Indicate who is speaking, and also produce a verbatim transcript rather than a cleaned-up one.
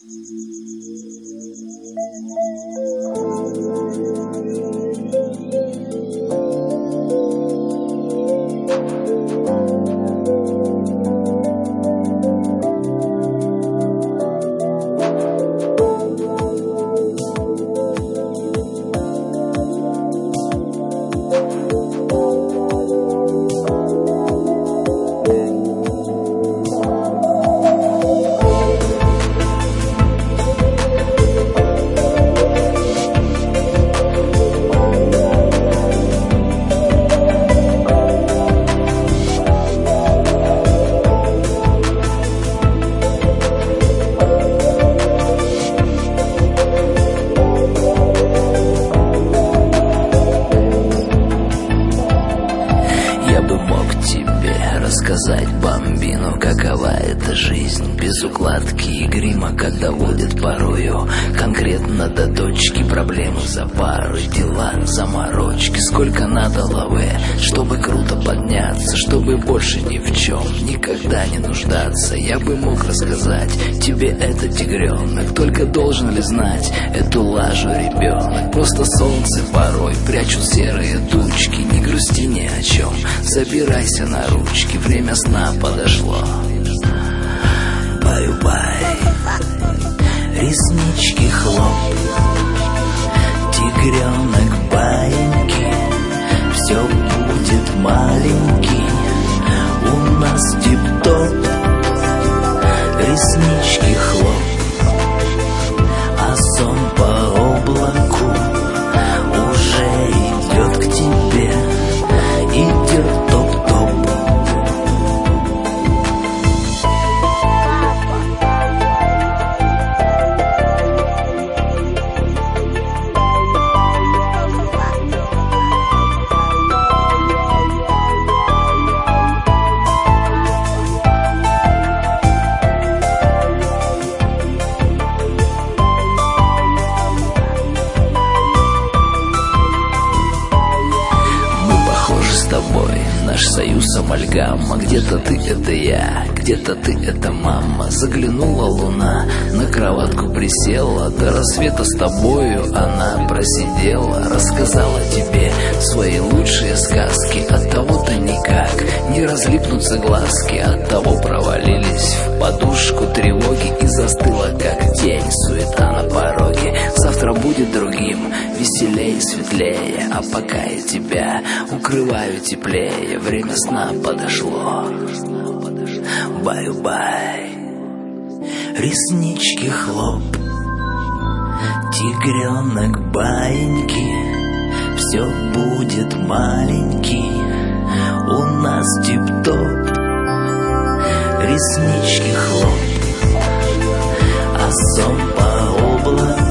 Speaker 1: Рассказать бомбину, какова эта жизнь без укладки и грима, как доводит порою конкретно до точки. Проблемы за пары, дела, заморочки. Сколько надо лаве, чтобы круто подняться, чтобы больше ни в чем никогда не нуждаться. Я бы мог рассказать тебе это, тигренок, только должен ли знать эту лажу ребенок? Просто солнце порой прячут серые тучки. Не грусти ни о чем, забирайся на ручки, время сна подошло. Баю-бай, реснички хлоп, тигренок баиньки, все будет маленький, у нас тип-топ. Реснички хлоп, а сон по облаку уже идет к тебе, идет топ-топ. Наш союз амальгама, где-то ты это я, где-то ты это мама. Заглянула луна, на кроватку присела, до рассвета с тобою она просидела. Рассказала тебе свои лучшие сказки, от того-то никак не разлипнутся глазки, от того провалились в подушку тревоги и застыла как тень суета на пороге. Завтра будет другим, веселее, светлее, а пока я тебя укрываю теплее. Время сна подошло. Баю-бай, реснички хлоп, тигренок баиньки, все будет маленький, у нас тип-топ. Реснички хлоп, а сон по облаку